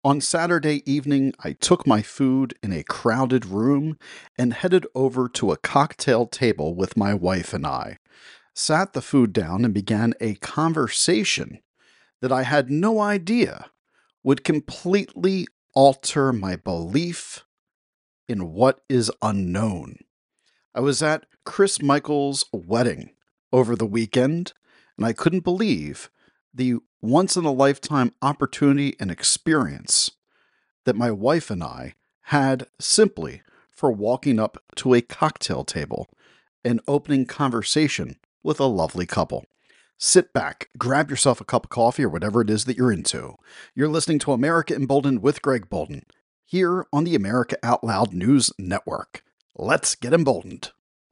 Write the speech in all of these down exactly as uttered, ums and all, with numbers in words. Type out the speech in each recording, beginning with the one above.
On Saturday evening, I took my food in a crowded room and headed over to a cocktail table with my wife and I. Sat the food down and began a conversation that I had no idea would completely alter my belief in what is unknown. I was at Chris Michael's wedding over the weekend, and I couldn't believe the once in a lifetime opportunity and experience that my wife and I had simply for walking up to a cocktail table and opening conversation with a lovely couple. Sit back, grab yourself a cup of coffee or whatever it is that you're into. You're listening to America Emboldened with Greg Bolden, here on the America Out Loud News Network. Let's get emboldened.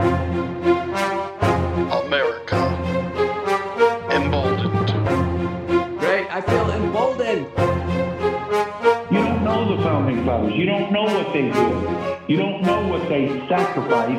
America Emboldened. Great, I feel emboldened. You don't know the founding fathers. You don't know what they did. You don't know what they sacrificed.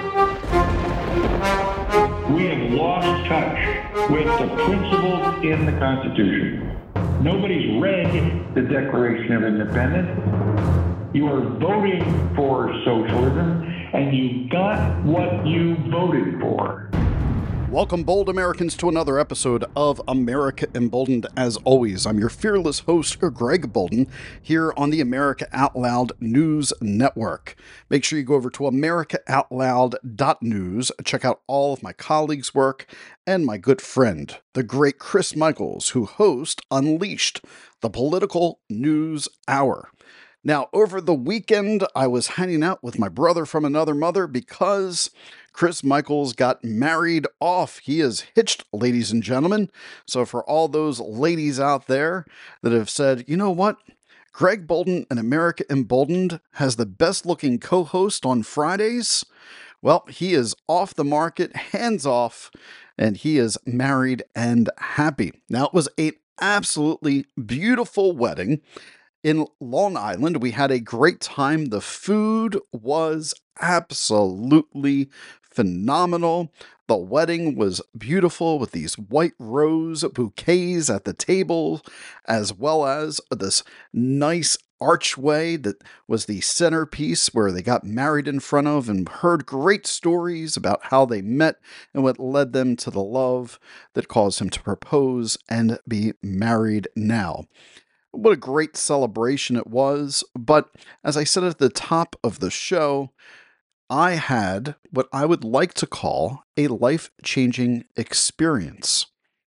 We have lost touch with the principles in the Constitution. Nobody's read the Declaration of Independence. You are voting for socialism, and you got what you voted for. Welcome, bold Americans, to another episode of America Emboldened. As always, I'm your fearless host, Greg Bolden, here on the America Out Loud News Network. Make sure you go over to america out loud dot news, check out all of my colleagues' work, and my good friend, the great Chris Michaels, who hosts Unleashed, the Political News Hour. Now, over the weekend, I was hanging out with my brother from another mother because Chris Michaels got married off. He is hitched, ladies and gentlemen. So for all those ladies out there that have said, you know what? Greg Bolden and America Emboldened has the best looking co-host on Fridays. Well, he is off the market, hands off, and he is married and happy. Now, it was an absolutely beautiful wedding in Long Island. We had a great time. The food was absolutely phenomenal. The wedding was beautiful with these white rose bouquets at the table, as well as this nice archway that was the centerpiece where they got married in front of, and heard great stories about how they met and what led them to the love that caused him to propose and be married now. What a great celebration it was. But as I said at the top of the show, I had what I would like to call a life-changing experience.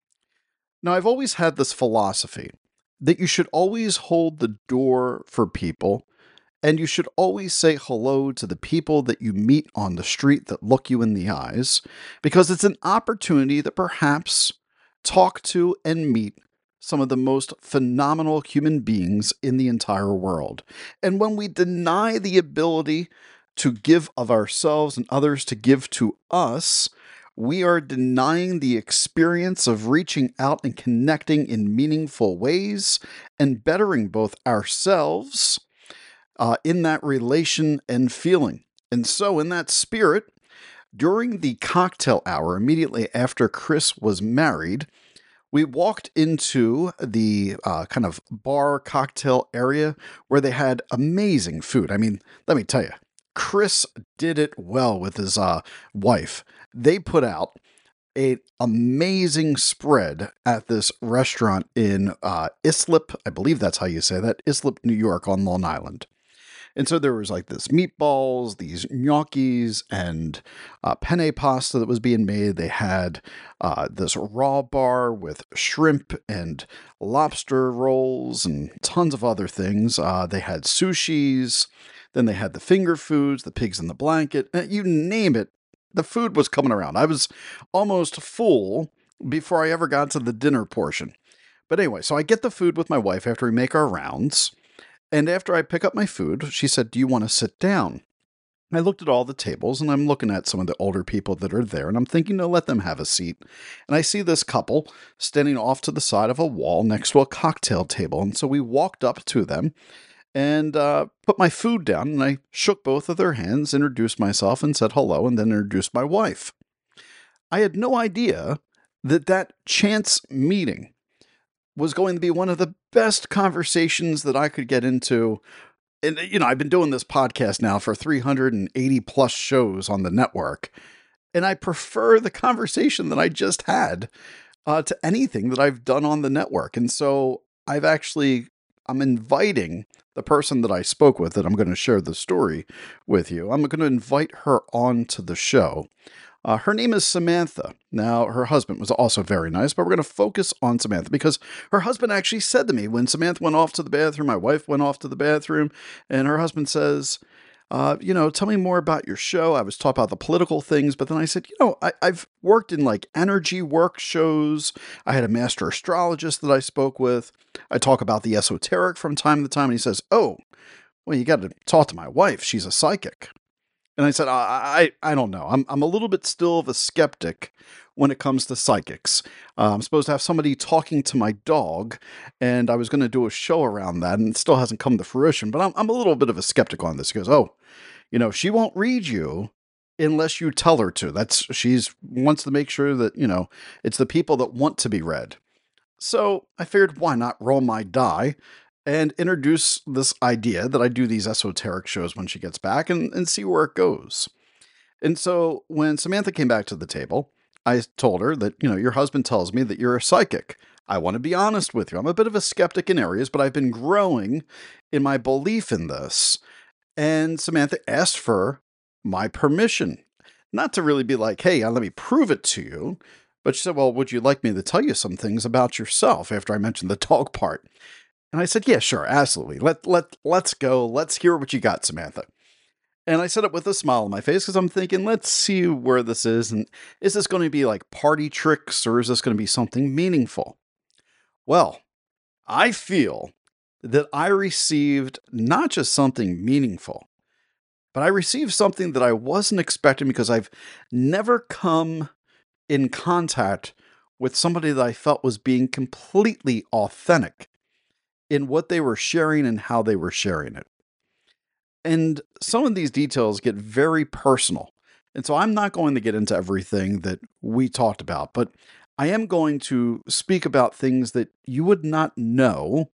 Now, I've always had this philosophy that you should always hold the door for people, and you should always say hello to the people that you meet on the street that look you in the eyes, because it's an opportunity to perhaps talk to and meet some of the most phenomenal human beings in the entire world. And when we deny the ability to give of ourselves and others to give to us, we are denying the experience of reaching out and connecting in meaningful ways and bettering both ourselves uh, in that relation and feeling. And so, in that spirit, during the cocktail hour, immediately after Chris was married, we walked into the uh, kind of bar cocktail area where they had amazing food. I mean, let me tell you, Chris did it well with his uh, wife. They put out an amazing spread at this restaurant in uh, Islip. I believe that's how you say that, Islip, New York on Long Island. And so there was like this meatballs, these gnocchis, and uh, penne pasta that was being made. They had uh, this raw bar with shrimp and lobster rolls and tons of other things. Uh, they had sushis. Then they had the finger foods, the pigs in the blanket. You name it, the food was coming around. I was almost full before I ever got to the dinner portion. But anyway, so I get the food with my wife after we make our rounds. And after I pick up my food, she said, "Do you want to sit down?" I looked at all the tables, and I'm looking at some of the older people that are there, and I'm thinking to let them have a seat. And I see this couple standing off to the side of a wall next to a cocktail table. And so we walked up to them and uh, put my food down, and I shook both of their hands, introduced myself, and said hello, and then introduced my wife. I had no idea that that chance meeting was going to be one of the best conversations that I could get into. And, you know, I've been doing this podcast now for three hundred eighty plus shows on the network, and I prefer the conversation that I just had uh, to anything that I've done on the network. And so I've actually, I'm inviting the person that I spoke with, that I'm going to share the story with you. I'm going to invite her on to the show. Uh, her name is Samantha. Now, her husband was also very nice, but we're going to focus on Samantha because her husband actually said to me when Samantha went off to the bathroom, my wife went off to the bathroom, and her husband says, uh, you know, tell me more about your show. I was taught about the political things, but then I said, you know, I, I've worked in like energy work shows. I had a master astrologist that I spoke with. I talk about the esoteric from time to time. And he says, oh, well, you got to talk to my wife. She's a psychic. And I said, I, I, I don't know. I'm, I'm a little bit still of a skeptic when it comes to psychics. Uh, I'm supposed to have somebody talking to my dog, and I was going to do a show around that, and it still hasn't come to fruition. But I'm, I'm a little bit of a skeptic on this. He goes, oh, you know, she won't read you unless you tell her to. That's she's wants to make sure that, you know, it's the people that want to be read. So I figured, why not roll my die and introduce this idea that I do these esoteric shows when she gets back and, and see where it goes. And so when Samantha came back to the table, I told her that, you know, your husband tells me that you're a psychic. I want to be honest with you. I'm a bit of a skeptic in areas, but I've been growing in my belief in this. And Samantha asked for my permission, not to really be like, hey, let me prove it to you. But she said, well, would you like me to tell you some things about yourself after I mentioned the dog part? And I said, yeah, sure, absolutely. Let, let, let's go. Let's hear what you got, Samantha. And I said it with a smile on my face because I'm thinking, let's see where this is. And is this going to be like party tricks or is this going to be something meaningful? Well, I feel that I received not just something meaningful, but I received something that I wasn't expecting because I've never come in contact with somebody that I felt was being completely authentic in what they were sharing and how they were sharing it. And some of these details get very personal. And so I'm not going to get into everything that we talked about, but I am going to speak about things that you would not know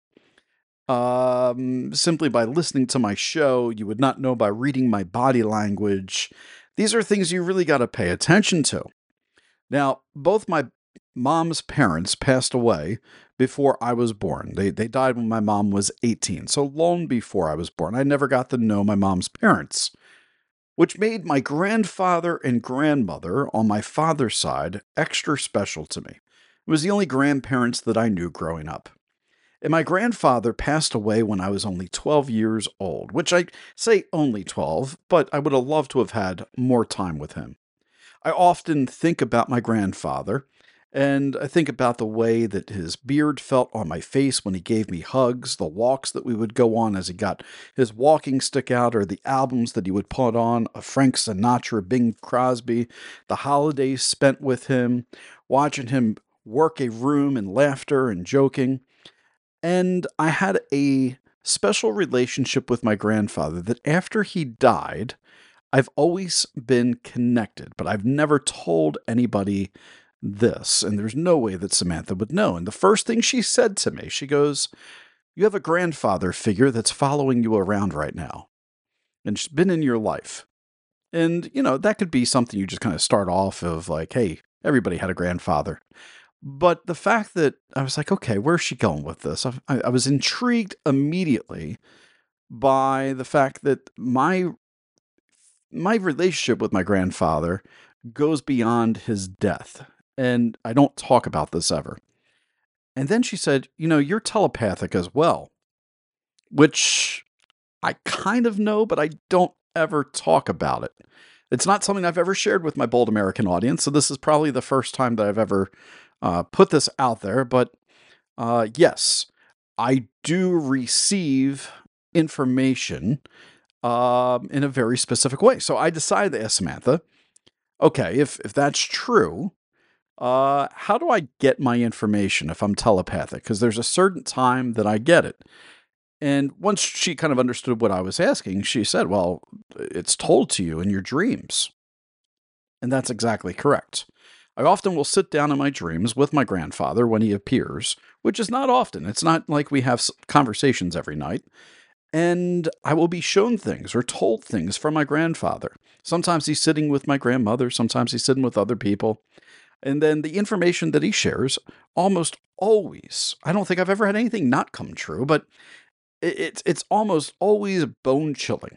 um, simply by listening to my show. You would not know by reading my body language. These are things you really got to pay attention to. Now, both my mom's parents passed away before I was born. They they died when my mom was eighteen, so long before I was born. I never got to know my mom's parents, which made my grandfather and grandmother on my father's side extra special to me. It was the only grandparents that I knew growing up. And my grandfather passed away when I was only twelve years old, which I say only twelve, but I would have loved to have had more time with him. I often think about my grandfather, and I think about the way that his beard felt on my face when he gave me hugs, the walks that we would go on as he got his walking stick out, or the albums that he would put on, a Frank Sinatra, Bing Crosby, the holidays spent with him, watching him work a room in laughter and joking. And I had a special relationship with my grandfather that after he died, I've always been connected, but I've never told anybody this, and there's no way that Samantha would know. And the first thing she said to me, she goes, you have a grandfather figure that's following you around right now, and she's been in your life. And, you know, that could be something you just kind of start off of like, hey, everybody had a grandfather. But the fact that I was like, okay, where's she going with this? I, I was intrigued immediately by the fact that my my relationship with my grandfather goes beyond his death. And I don't talk about this ever. And then she said, you know, you're telepathic as well, which I kind of know, but I don't ever talk about it. It's not something I've ever shared with my Bold American audience. So this is probably the first time that I've ever uh, put this out there. But uh, yes, I do receive information um, in a very specific way. So I decided to ask Samantha, okay, if, if that's true, uh, how do I get my information if I'm telepathic? Because there's a certain time that I get it. And once she kind of understood what I was asking, she said, well, it's told to you in your dreams. And that's exactly correct. I often will sit down in my dreams with my grandfather when he appears, which is not often. It's not like we have s- conversations every night. And I will be shown things or told things from my grandfather. Sometimes he's sitting with my grandmother, sometimes he's sitting with other people. And then the information that he shares almost always, I don't think I've ever had anything not come true, but it, it's it's almost always bone chilling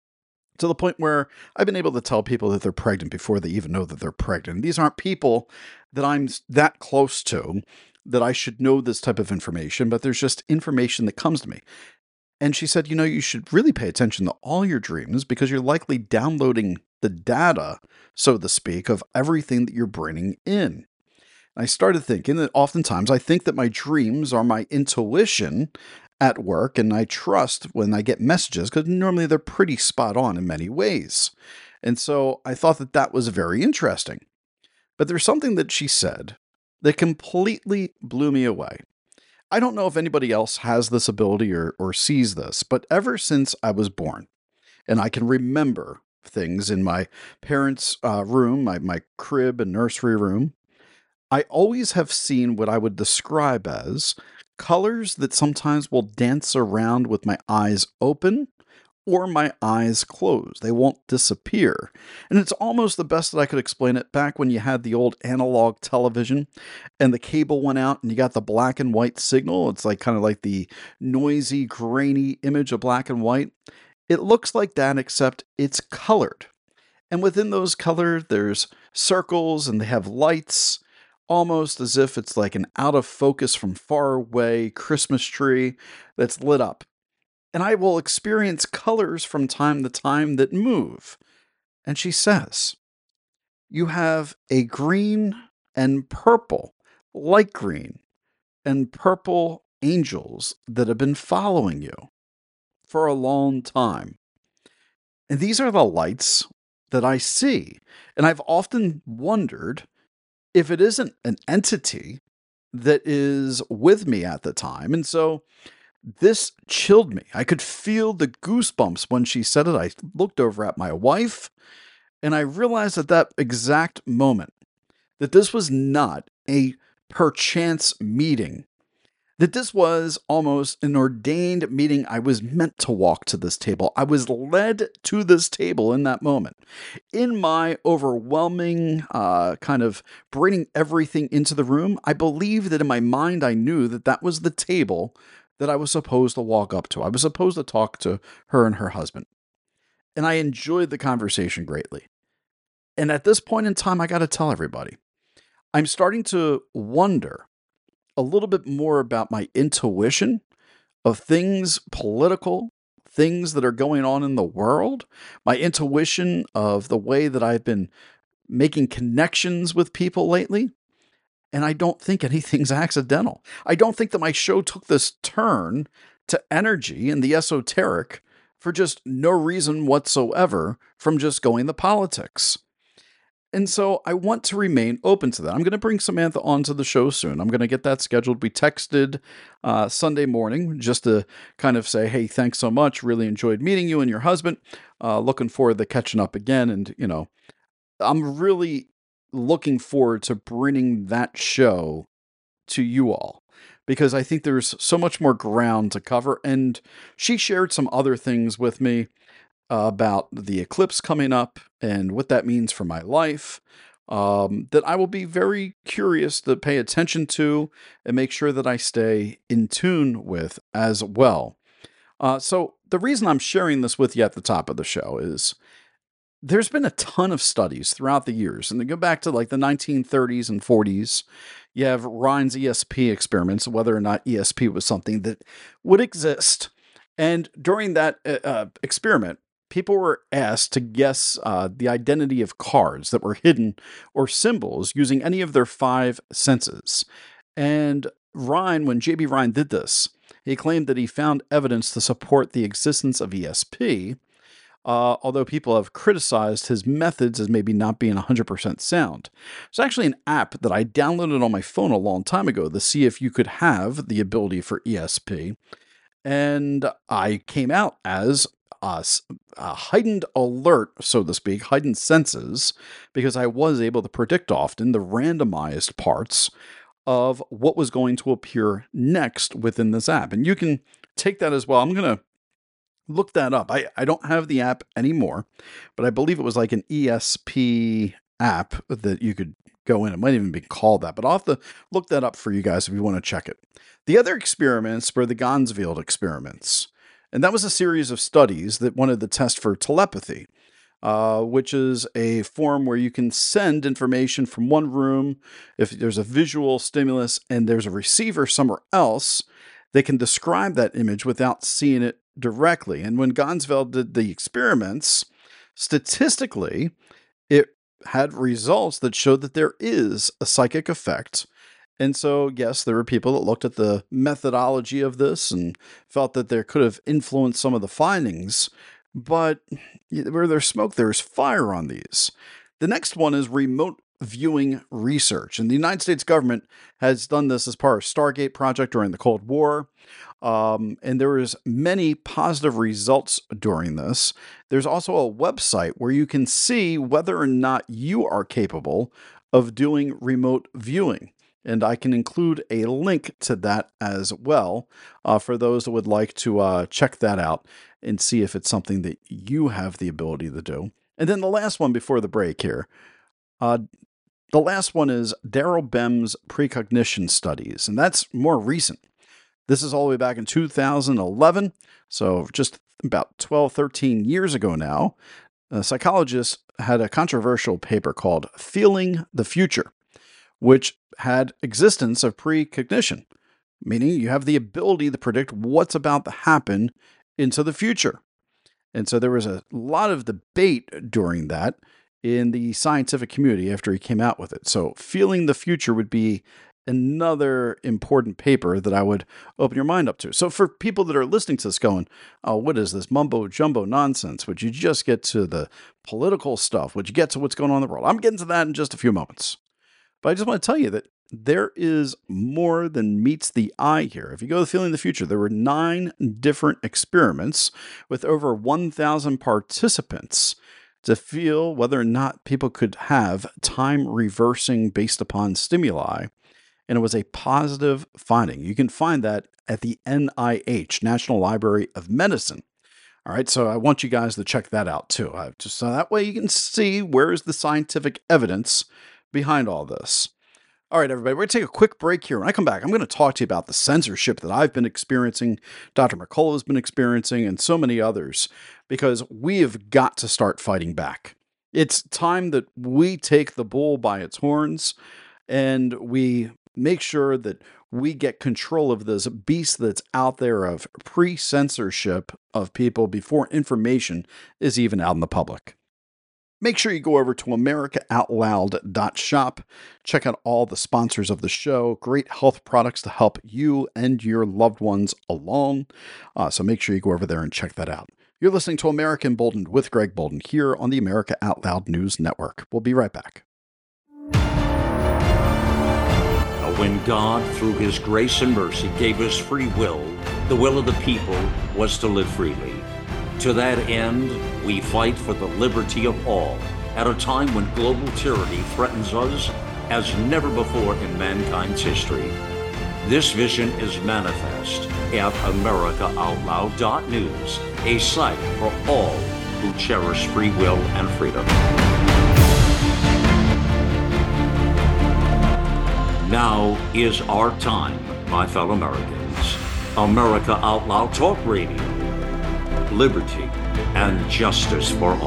to the point where I've been able to tell people that they're pregnant before they even know that they're pregnant. These aren't people that I'm s- that close to that I should know this type of information, but there's just information that comes to me. And she said, you know, you should really pay attention to all your dreams because you're likely downloading the data, so to speak, of everything that you're bringing in. I started thinking that oftentimes I think that my dreams are my intuition at work, and I trust when I get messages because normally they're pretty spot on in many ways. And so I thought that that was very interesting. But there's something that she said that completely blew me away. I don't know if anybody else has this ability or, or sees this, but ever since I was born, and I can remember things in my parents' uh, room, my, my crib and nursery room, I always have seen what I would describe as colors that sometimes will dance around with my eyes open or my eyes closed. They won't disappear. And it's almost the best that I could explain it back when you had the old analog television and the cable went out and you got the black and white signal. It's like kind of like the noisy, grainy image of black and white. It looks like that, except it's colored. And within those colors, there's circles and they have lights, almost as if it's like an out of focus from far away Christmas tree that's lit up. And I will experience colors from time to time that move. And she says, you have a green and purple, light green and purple angels that have been following you for a long time. And these are the lights that I see. And I've often wondered if it isn't an entity that is with me at the time. And so this chilled me. I could feel the goosebumps when she said it. I looked over at my wife and I realized at that exact moment that this was not a perchance meeting, that this was almost an ordained meeting. I was meant to walk to this table. I was led to this table in that moment. In my overwhelming uh, kind of bringing everything into the room, I believe that in my mind I knew that that was the table that I was supposed to walk up to. I was supposed to talk to her and her husband. And I enjoyed the conversation greatly. And at this point in time, I got to tell everybody, I'm starting to wonder a little bit more about my intuition of things political, things that are going on in the world, my intuition of the way that I've been making connections with people lately. And I don't think anything's accidental. I don't think that my show took this turn to energy and the esoteric for just no reason whatsoever from just going to politics. And so I want to remain open to that. I'm going to bring Samantha onto the show soon. I'm going to get that scheduled. We texted uh, Sunday morning just to kind of say, hey, thanks so much. Really enjoyed meeting you and your husband. Uh, looking forward to catching up again. And, you know, I'm really looking forward to bringing that show to you all because I think there's so much more ground to cover. And she shared some other things with me uh, about the eclipse coming up and what that means for my life, um, that I will be very curious to pay attention to and make sure that I stay in tune with as well. Uh, so the reason I'm sharing this with you at the top of the show is there's been a ton of studies throughout the years, and they go back to like the nineteen thirties and forties. You have Rhine's E S P experiments, whether or not E S P was something that would exist. And during that uh, uh, experiment, people were asked to guess uh, the identity of cards that were hidden or symbols using any of their five senses. And Rhine, when J B. Rhine did this, he claimed that he found evidence to support the existence of E S P. Uh, although people have criticized his methods as maybe not being one hundred percent sound. It's actually an app that I downloaded on my phone a long time ago to see if you could have the ability for E S P. And I came out as uh, a heightened alert, so to speak, heightened senses, because I was able to predict often the randomized parts of what was going to appear next within this app. And you can take that as well. I'm going to look that up. I, I don't have the app anymore, but I believe it was like an E S P app that you could go in. It might even be called that, but I'll have to look that up for you guys if you want to check it. The other experiments were the Ganzfeld experiments. And that was a series of studies that wanted to test for telepathy, uh, which is a form where you can send information from one room. If there's a visual stimulus and there's a receiver somewhere else, they can describe that image without seeing it directly. And when Ganzfeld did the experiments, statistically, it had results that showed that there is a psychic effect. And so, yes, there were people that looked at the methodology of this and felt that there could have influenced some of the findings. But where there's smoke, there's fire on these. The next one is remote viewing research. And the United States government has done this as part of Stargate project during the Cold War. Um, and there was many positive results during this. There's also a website where you can see whether or not you are capable of doing remote viewing. And I can include a link to that as well uh, for those that would like to uh, check that out and see if it's something that you have the ability to do. And then the last one before the break here. Uh, the last one is Daryl Bem's precognition studies, and that's more recent. This is all the way back in two thousand eleven, so just about twelve, thirteen years ago now. A psychologist had a controversial paper called Feeling the Future, which had existence of precognition, meaning you have the ability to predict what's about to happen into the future. And so there was a lot of debate during that in the scientific community after he came out with it. So Feeling the Future would be another important paper that I would open your mind up to. So for people that are listening to this going, oh, what is this mumbo jumbo nonsense? Would you just get to the political stuff? Would you get to what's going on in the world? I'm getting to that in just a few moments. But I just want to tell you that there is more than meets the eye here. If you go to Feeling the Future, there were nine different experiments with over one thousand participants to feel whether or not people could have time reversing based upon stimuli. And it was a positive finding. You can find that at the N I H, National Library of Medicine. All right, so I want you guys to check that out too. Uh, just so that way you can see where is the scientific evidence behind all this. All right, everybody, we're going to take a quick break here. When I come back, I'm going to talk to you about the censorship that I've been experiencing, Doctor McCullough has been experiencing, and so many others, because we have got to start fighting back. It's time that we take the bull by its horns and we make sure that we get control of this beast that's out there of pre-censorship of people before information is even out in the public. Make sure you go over to America Out Loud dot shop. Check out all the sponsors of the show. Great health products to help you and your loved ones along. Uh, so make sure you go over there and check that out. You're listening to America Emboldened with Greg Boulden here on the America Out Loud News Network. We'll be right back. When God, through his grace and mercy, gave us free will, the will of the people was to live freely. To that end, we fight for the liberty of all at a time when global tyranny threatens us as never before in mankind's history. This vision is manifest at America Out Loud dot news, a site for all who cherish free will and freedom. Now is our time, my fellow Americans. America Out Loud Talk Radio. Liberty and justice for all.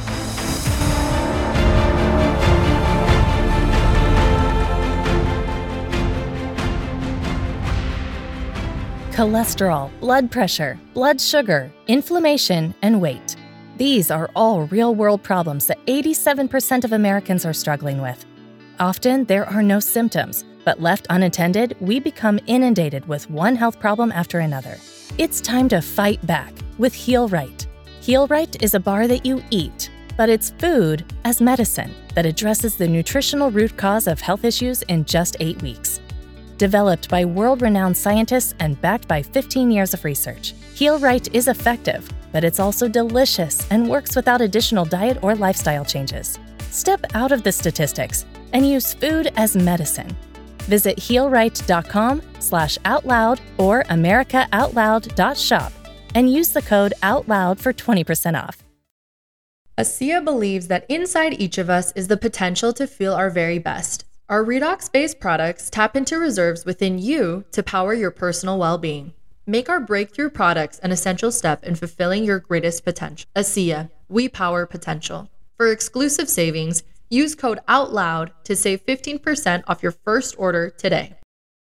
Cholesterol, blood pressure, blood sugar, inflammation, and weight. These are all real-world problems that eighty-seven percent of Americans are struggling with. Often, there are no symptoms, but left unattended, we become inundated with one health problem after another. It's time to fight back with Heal Right. Heal Right is a bar that you eat, but it's food as medicine that addresses the nutritional root cause of health issues in just eight weeks. Developed by world-renowned scientists and backed by fifteen years of research, Heal Right is effective, but it's also delicious and works without additional diet or lifestyle changes. Step out of the statistics and use food as medicine. Visit healright.com slash outloud or americaoutloud.shop and use the code OUTLOUD for twenty percent off. ASEA believes that inside each of us is the potential to feel our very best. Our redox-based products tap into reserves within you to power your personal well-being. Make our breakthrough products an essential step in fulfilling your greatest potential. ASEA, we power potential. For exclusive savings, use code OUTLOUD to save fifteen percent off your first order today.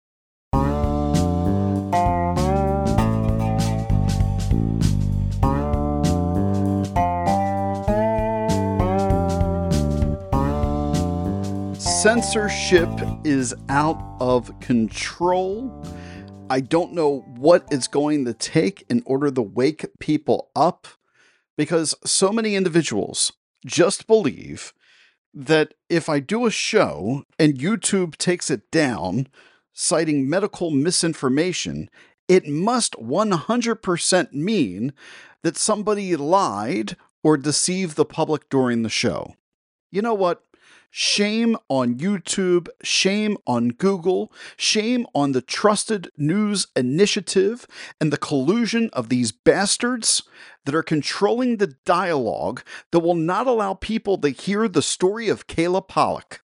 Censorship is out of control. I don't know what it's going to take in order to wake people up, because so many individuals just believe that if I do a show and YouTube takes it down, citing medical misinformation, it must one hundred percent mean that somebody lied or deceived the public during the show. You know what? Shame on YouTube, shame on Google, shame on the Trusted News Initiative and the collusion of these bastards that are controlling the dialogue that will not allow people to hear the story of Kayla Pollock.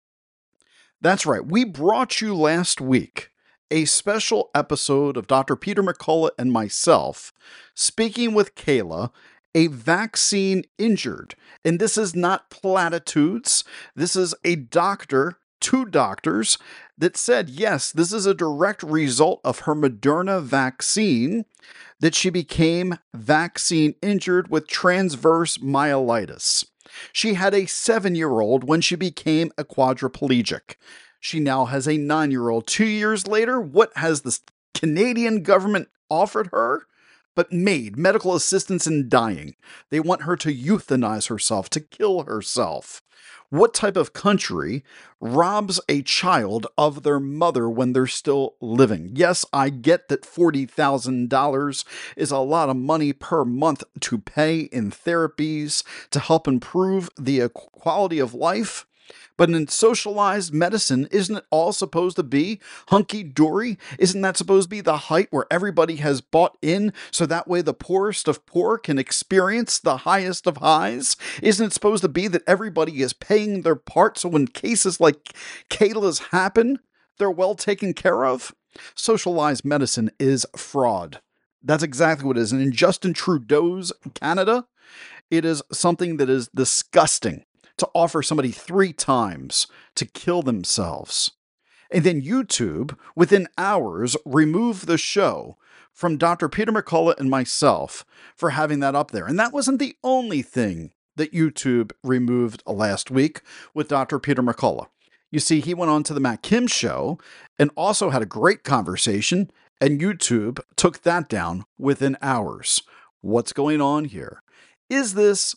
That's right, we brought you last week a special episode of Doctor Peter McCullough and myself speaking with Kayla, a vaccine injured. And this is not platitudes. This is a doctor, two doctors, that said, yes, this is a direct result of her Moderna vaccine, that she became vaccine injured with transverse myelitis. She had a seven-year-old when she became a quadriplegic. She now has a nine-year-old. Two years later, what has the Canadian government offered her? But made medical assistance in dying. They want her to euthanize herself, to kill herself. What type of country robs a child of their mother when they're still living? Yes, I get that forty thousand dollars is a lot of money per month to pay in therapies to help improve the quality of life. But in socialized medicine, isn't it all supposed to be hunky-dory? Isn't that supposed to be the height where everybody has bought in so that way the poorest of poor can experience the highest of highs? Isn't it supposed to be that everybody is paying their part so when cases like Kayla's happen, they're well taken care of? Socialized medicine is fraud. That's exactly what it is. And in Justin Trudeau's Canada, it is something that is disgusting to offer somebody three times to kill themselves. And then YouTube, within hours, removed the show from Doctor Peter McCullough and myself for having that up there. And that wasn't the only thing that YouTube removed last week with Doctor Peter McCullough. You see, he went on to the Matt Kim show and also had a great conversation, and YouTube took that down within hours. What's going on here? Is this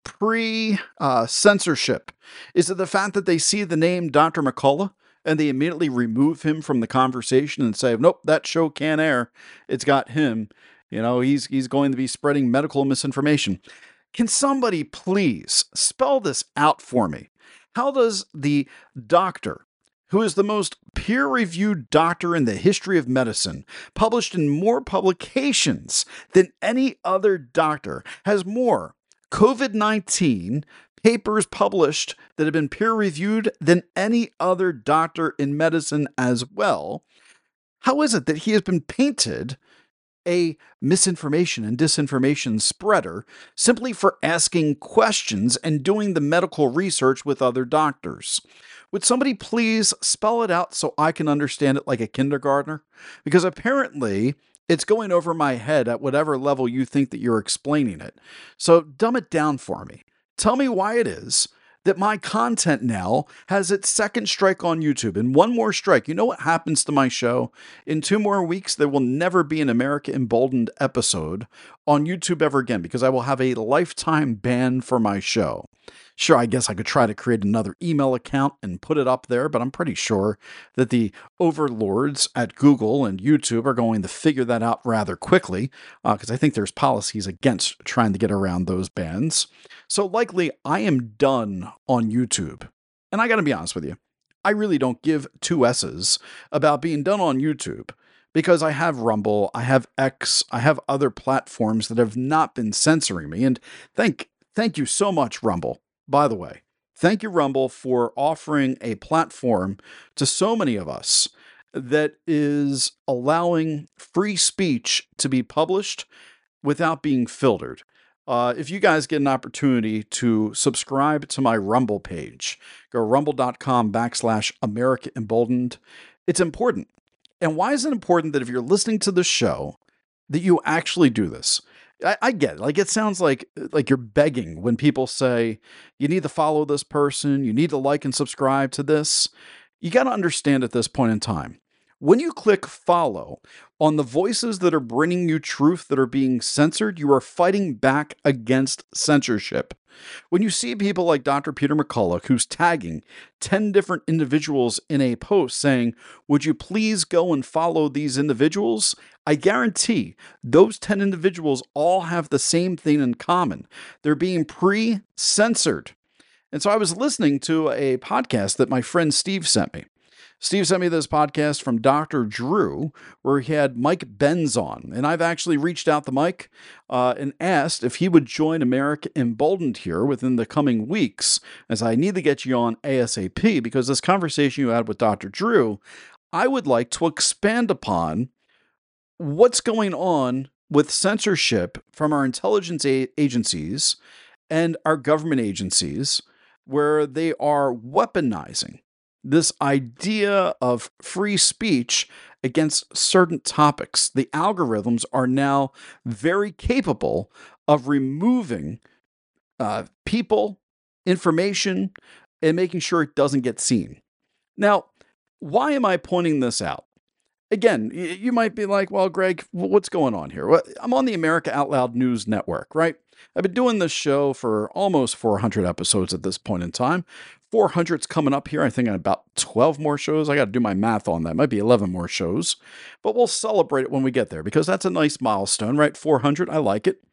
pre-censorship? Uh, Is it the fact that they see the name Doctor McCullough and they immediately remove him from the conversation and say, nope, that show can't air. It's got him. You know, he's he's going to be spreading medical misinformation. Can somebody please spell this out for me? How does the doctor, who is the most peer-reviewed doctor in the history of medicine, published in more publications than any other doctor, has more COVID nineteen papers published that have been peer-reviewed than any other doctor in medicine as well, how is it that he has been painted a misinformation and disinformation spreader simply for asking questions and doing the medical research with other doctors? Would somebody please spell it out so I can understand it like a kindergartner? Because apparently it's going over my head at whatever level you think that you're explaining it. So dumb it down for me. Tell me why it is that my content now has its second strike on YouTube. And one more strike. You know what happens to my show? In two more weeks, there will never be an America Emboldened episode on YouTube ever again because I will have a lifetime ban for my show. Sure, I guess I could try to create another email account and put it up there, but I'm pretty sure that the overlords at Google and YouTube are going to figure that out rather quickly, because uh, I think there's policies against trying to get around those bans. So likely I am done on YouTube. And I got to be honest with you, I really don't give two S's about being done on YouTube, because I have Rumble, I have X, I have other platforms that have not been censoring me. And thank thank you so much, Rumble. By the way, thank you, Rumble, for offering a platform to so many of us that is allowing free speech to be published without being filtered. Uh, if you guys get an opportunity to subscribe to my Rumble page, go rumble.com backslash America Emboldened. It's important. And why is it important that if you're listening to the show, that you actually do this? I, I get it. Like, it sounds like like you're begging when people say, you need to follow this person, you need to like and subscribe to this. You got to understand at this point in time, when you click follow on the voices that are bringing you truth that are being censored, you are fighting back against censorship. When you see people like Doctor Peter McCullough, who's tagging ten different individuals in a post saying, would you please go and follow these individuals? I guarantee those ten individuals all have the same thing in common. They're being pre-censored. And so I was listening to a podcast that my friend Steve sent me. Steve sent me this podcast from Doctor Drew, where he had Mike Benz on. And I've actually reached out to Mike uh, and asked if he would join America Emboldened here within the coming weeks, as I need to get you on ASAP, because this conversation you had with Doctor Drew, I would like to expand upon what's going on with censorship from our intelligence a- agencies and our government agencies, where they are weaponizing this idea of free speech against certain topics. The algorithms are now very capable of removing uh, people, information, and making sure it doesn't get seen. Now, why am I pointing this out? Again, you might be like, well, Greg, what's going on here? Well, I'm on the America Out Loud News Network, right? I've been doing this show for almost four hundred episodes at this point in time. four hundred's coming up here. I think in about twelve more shows. I got to do my math on that. Might be eleven more shows. But we'll celebrate it when we get there, because that's a nice milestone, right? four hundred, I like it.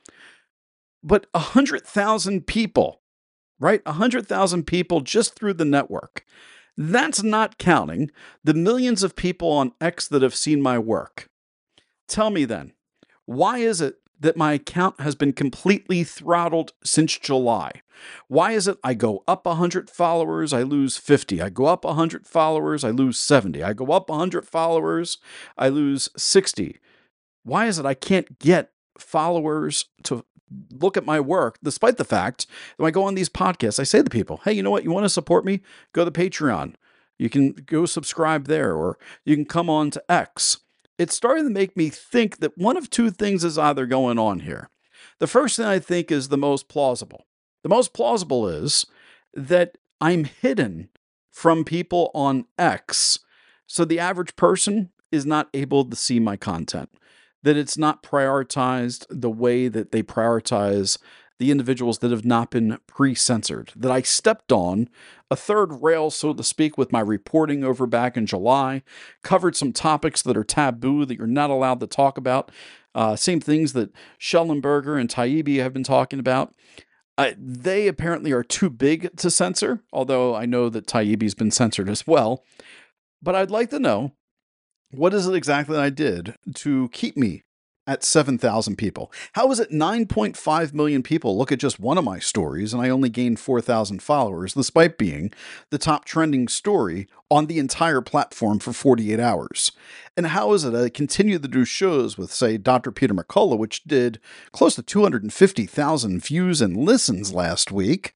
But one hundred thousand people, right? one hundred thousand people just through the network. That's not counting the millions of people on X that have seen my work. Tell me then, why is it that my account has been completely throttled since July? Why is it I go up one hundred followers, I lose fifty. I go up one hundred followers, I lose seventy. I go up one hundred followers, I lose sixty. Why is it I can't get followers to look at my work, despite the fact that when I go on these podcasts, I say to people, hey, you know what? You want to support me? Go to Patreon. You can go subscribe there, or you can come on to X. It's starting to make me think that one of two things is either going on here. The first thing I think is the most plausible. The most plausible is that I'm hidden from people on X, so the average person is not able to see my content, that it's not prioritized the way that they prioritize the individuals that have not been pre-censored, that I stepped on a third rail, so to speak, with my reporting over back in July, covered some topics that are taboo, that you're not allowed to talk about, uh, same things that Schellenberger and Taibbi have been talking about. Uh, they apparently are too big to censor, although I know that Taibbi's been censored as well. But I'd like to know, what is it exactly that I did to keep me at seven thousand people? How is it nine point five million people look at just one of my stories and I only gained four thousand followers, despite being the top trending story on the entire platform for forty-eight hours? And how is it I continue to do shows with, say, Doctor Peter McCullough, which did close to two hundred fifty thousand views and listens last week,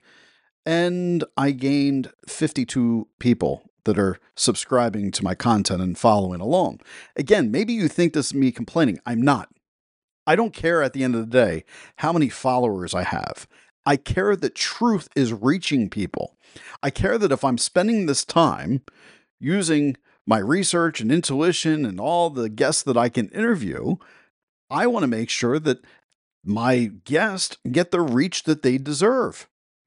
and I gained fifty-two people that are subscribing to my content and following along? Again, maybe you think this is me complaining. I'm not. I don't care at the end of the day how many followers I have. I care that truth is reaching people. I care that if I'm spending this time using my research and intuition and all the guests that I can interview, I want to make sure that my guests get the reach that they deserve.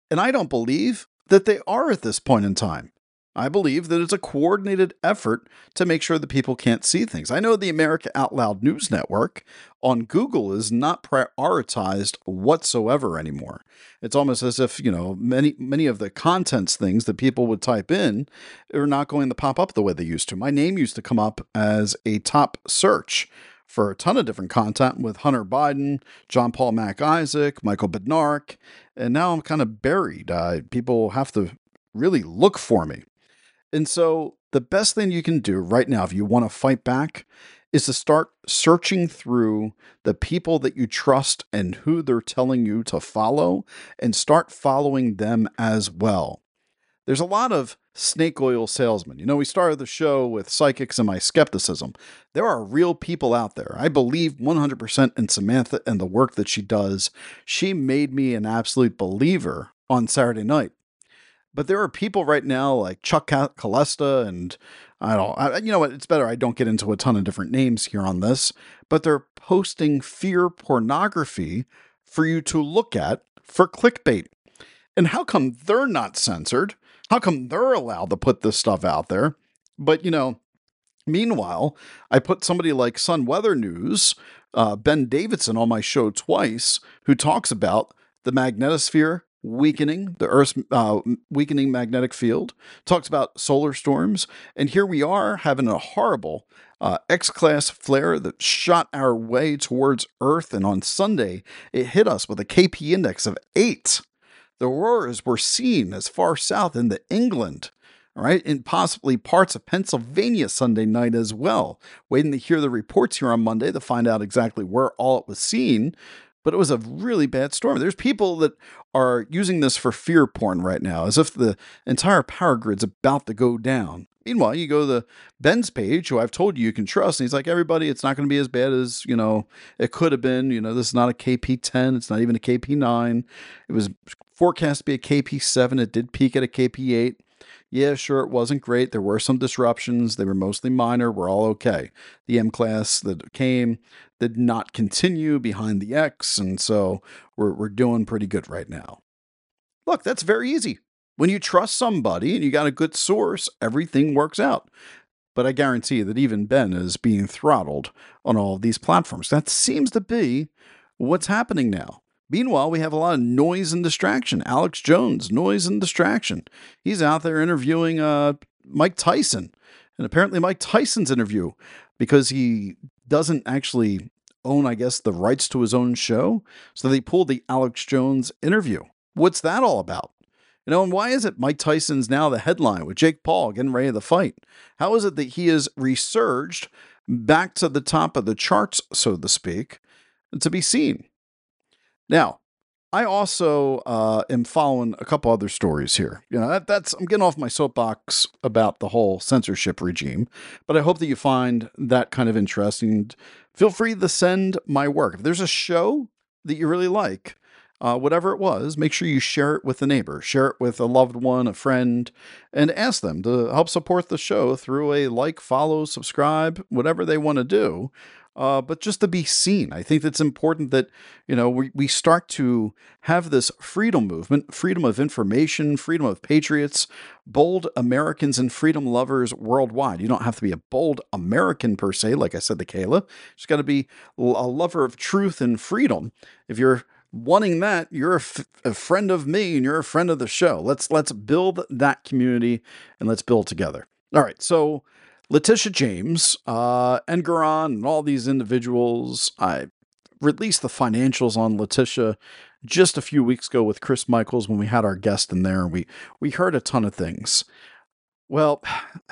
And I don't believe that they are at this point in time. I believe that it's a coordinated effort to make sure that people can't see things. I know the America Out Loud News Network on Google is not prioritized whatsoever anymore. It's almost as if, you know, many many of the contents things that people would type in are not going to pop up the way they used to. My name used to come up as a top search for a ton of different content with Hunter Biden, John Paul Mac Isaac, Michael Bednark, and now I'm kind of buried. Uh, people have to really look for me. And so the best thing you can do right now, if you want to fight back, is to start searching through the people that you trust and who they're telling you to follow, and start following them as well. There's a lot of snake oil salesmen. You know, we started the show with psychics and my skepticism. There are real people out there. I believe one hundred percent in Samantha and the work that she does. She made me an absolute believer on Saturday night. But there are people right now like Chuck Calesta and I don't, I, you know what, it's better I don't get into a ton of different names here on this, but they're posting fear pornography for you to look at for clickbait. And how come they're not censored? How come they're allowed to put this stuff out there? But, you know, meanwhile, I put somebody like Sun Weather News, uh, Ben Davidson on my show twice, who talks about the magnetosphere weakening, the Earth's uh, weakening magnetic field, talks about solar storms, and here we are having a horrible uh, X-class flare that shot our way towards Earth, and on Sunday, it hit us with a K P index of eight. The auroras were seen as far south into England, all right, and possibly parts of Pennsylvania Sunday night as well. Waiting to hear the reports here on Monday to find out exactly where all it was seen. But it was a really bad storm. There's people that are using this for fear porn right now, as if the entire power grid's about to go down. Meanwhile, you go to the Ben's page, who I've told you you can trust, and he's like, everybody, it's not going to be as bad as, you know, it could have been. You know, this is not a K P ten. It's not even a K P nine. It was forecast to be a K P seven. It did peak at a K P eight. Yeah, sure, it wasn't great. There were some disruptions. They were mostly minor. We're all okay. The M-class that came did not continue behind the X, and so we're we're doing pretty good right now. Look, that's very easy. When you trust somebody and you got a good source, everything works out. But I guarantee that even Ben is being throttled on all of these platforms. That seems to be what's happening now. Meanwhile, we have a lot of noise and distraction. Alex Jones, noise and distraction. He's out there interviewing uh, Mike Tyson. And apparently Mike Tyson's interview, because he doesn't actually own, I guess, the rights to his own show. So they pulled the Alex Jones interview. What's that all about? You know, and why is it Mike Tyson's now the headline with Jake Paul getting ready to fight? How is it that he is resurged back to the top of the charts, so to speak, to be seen? Now, I also uh, am following a couple other stories here. You know, that, that's I'm getting off my soapbox about the whole censorship regime, but I hope that you find that kind of interesting. Feel free to send my work. If there's a show that you really like, uh, whatever it was, make sure you share it with a neighbor, share it with a loved one, a friend, and ask them to help support the show through a like, follow, subscribe, whatever they want to do. Uh, but just to be seen. I think it's important that, you know, we, we start to have this freedom movement, freedom of information, freedom of patriots, bold Americans and freedom lovers worldwide. You don't have to be a bold American per se, like I said to Kayla. You just got to be a lover of truth and freedom. If you're wanting that, you're a, f- a friend of me and you're a friend of the show. Let's let's build that community and let's build together. All right, so Letitia James, uh, Engeron, and all these individuals. I released the financials on Letitia just a few weeks ago with Chris Michaels when we had our guest in there. We we heard a ton of things. Well,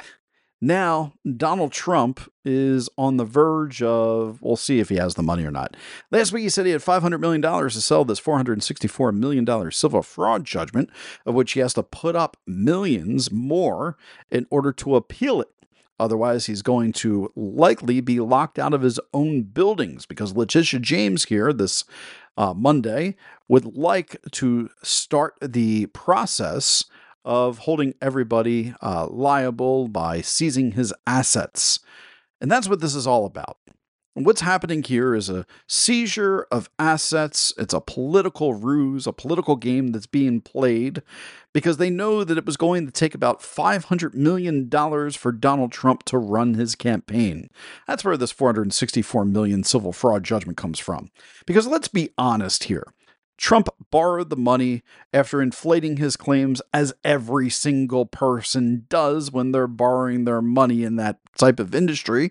now Donald Trump is on the verge of, we'll see if he has the money or not. Last week he said he had five hundred million dollars to sell this four hundred sixty-four million dollars civil fraud judgment, of which he has to put up millions more in order to appeal it. Otherwise, he's going to likely be locked out of his own buildings, because Letitia James here this uh, Monday would like to start the process of holding everybody uh, liable by seizing his assets. And that's what this is all about. And what's happening here is a seizure of assets. It's a political ruse, a political game that's being played because they know that it was going to take about five hundred million dollars for Donald Trump to run his campaign. That's where this four hundred sixty-four million dollars civil fraud judgment comes from. Because let's be honest here. Trump borrowed the money after inflating his claims, as every single person does when they're borrowing their money in that type of industry.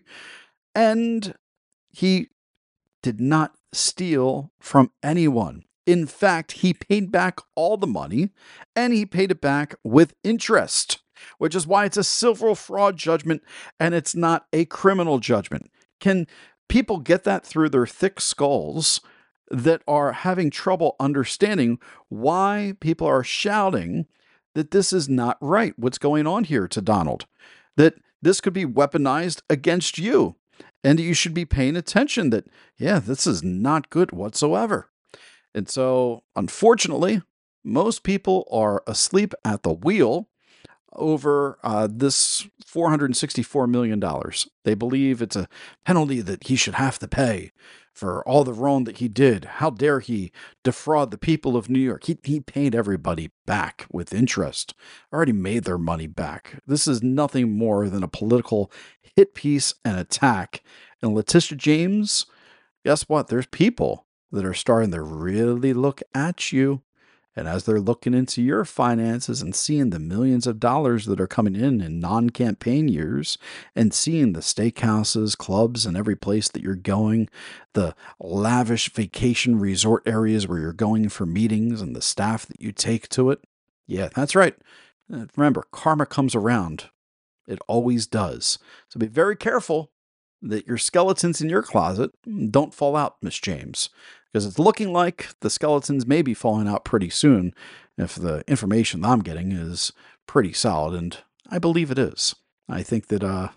And he did not steal from anyone. In fact, he paid back all the money, and he paid it back with interest, which is why it's a civil fraud judgment and it's not a criminal judgment. Can people get that through their thick skulls that are having trouble understanding why people are shouting that this is not right? What's going on here to Donald? That this could be weaponized against you. And you should be paying attention that, yeah, this is not good whatsoever. And so, unfortunately, most people are asleep at the wheel over uh, this four hundred sixty-four million dollars. They believe it's a penalty that he should have to pay for all the wrong that he did. How dare he defraud the people of New York? He, he paid everybody back with interest, already made their money back. This is nothing more than a political hit piece and attack. And Letitia James, guess what? There's people that are starting to really look at you. And as they're looking into your finances and seeing the millions of dollars that are coming in in non-campaign years, and seeing the steakhouses, clubs, and every place that you're going, the lavish vacation resort areas where you're going for meetings and the staff that you take to it. Yeah, that's right. Remember, karma comes around. It always does. So be very careful that your skeletons in your closet don't fall out, Miss James. Because it's looking like the skeletons may be falling out pretty soon if the information I'm getting is pretty solid, and I believe it is. I think that uh,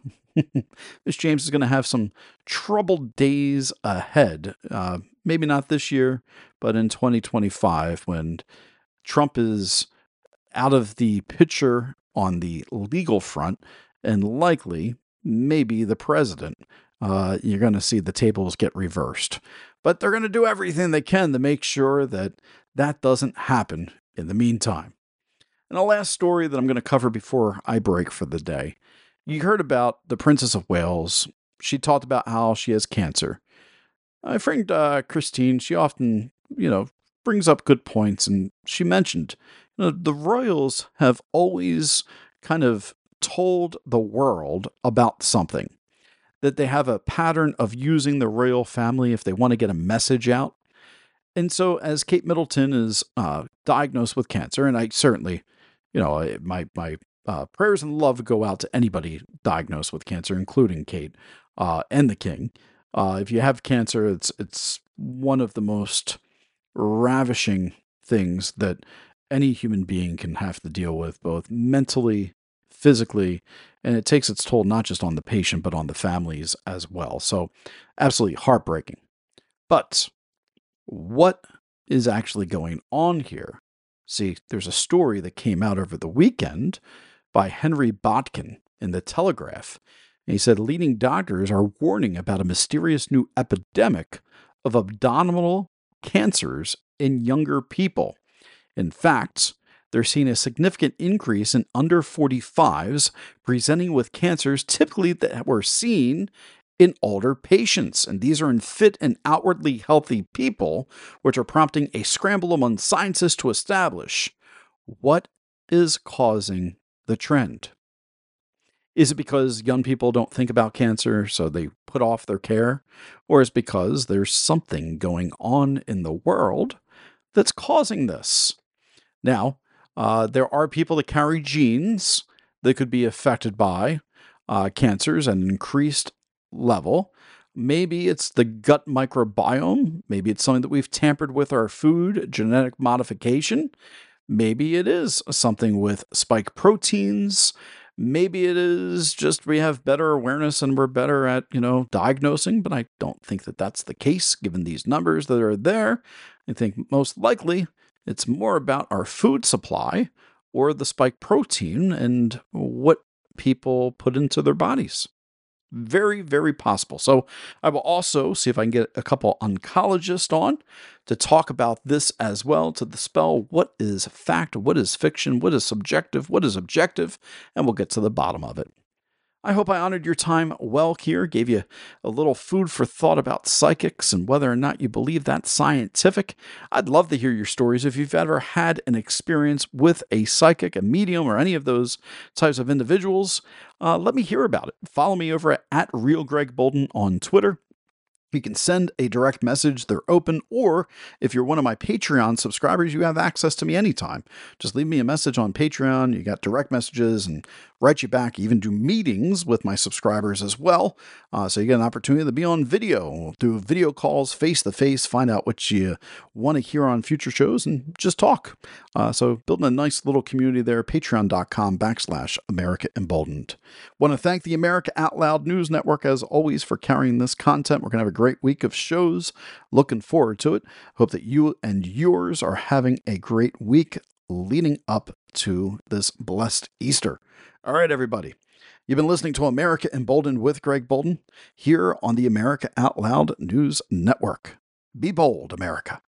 Miss James is going to have some troubled days ahead. Uh, maybe not this year, but in twenty twenty-five, when Trump is out of the picture on the legal front and likely maybe the president. Uh, you're going to see the tables get reversed. But they're going to do everything they can to make sure that that doesn't happen in the meantime. And the last story that I'm going to cover before I break for the day. You heard about the Princess of Wales. She talked about how she has cancer. My friend uh, Christine, she often, you know, brings up good points. And she mentioned, you know, the royals have always kind of told the world about something. That they have a pattern of using the royal family if they want to get a message out. And so as Kate Middleton is uh, diagnosed with cancer, and I certainly, you know, my my uh, prayers and love go out to anybody diagnosed with cancer, including Kate uh, and the King. Uh, if you have cancer, it's it's one of the most ravishing things that any human being can have to deal with, both mentally, physically, and it takes its toll not just on the patient, but on the families as well. So absolutely heartbreaking. But what is actually going on here? See, there's a story that came out over the weekend by Henry Botkin in The Telegraph. And he said leading doctors are warning about a mysterious new epidemic of abdominal cancers in younger people. In fact, they're seeing a significant increase in under forty-fives presenting with cancers typically that were seen in older patients. And these are in fit and outwardly healthy people, which are prompting a scramble among scientists to establish what is causing the trend. Is it because young people don't think about cancer, so they put off their care? Or is it because there's something going on in the world that's causing this? Now, Uh, there are people that carry genes that could be affected by uh, cancers at an increased level. Maybe it's the gut microbiome. Maybe it's something that we've tampered with our food, genetic modification. Maybe it is something with spike proteins. Maybe it is just we have better awareness and we're better at, you know, diagnosing, but I don't think that that's the case given these numbers that are there. I think most likely it's more about our food supply or the spike protein and what people put into their bodies. very, very possible. So I will also see if I can get a couple oncologists on to talk about this as well, to dispel what is fact, what is fiction, what is subjective, what is objective, and we'll get to the bottom of it. I hope I honored your time well here, gave you a little food for thought about psychics and whether or not you believe that's scientific. I'd love to hear your stories. If you've ever had an experience with a psychic, a medium, or any of those types of individuals, uh, let me hear about it. Follow me over at, at Real Greg Bolden on Twitter. You can send a direct message. They're open. Or if you're one of my Patreon subscribers, you have access to me anytime. Just leave me a message on Patreon. You got direct messages and write you back. Even do meetings with my subscribers as well. Uh, so you get an opportunity to be on video. We'll do video calls face to face, find out what you want to hear on future shows and just talk. Uh, so building a nice little community there, patreon.com backslash America Emboldened. Want to thank the America Out Loud News Network as always for carrying this content. We're going to have a great week of shows. Looking forward to it. Hope that you and yours are having a great week leading up to this blessed Easter. All right, everybody. You've been listening to America Emboldened with Greg Bolden here on the America Out Loud News Network. Be bold, America.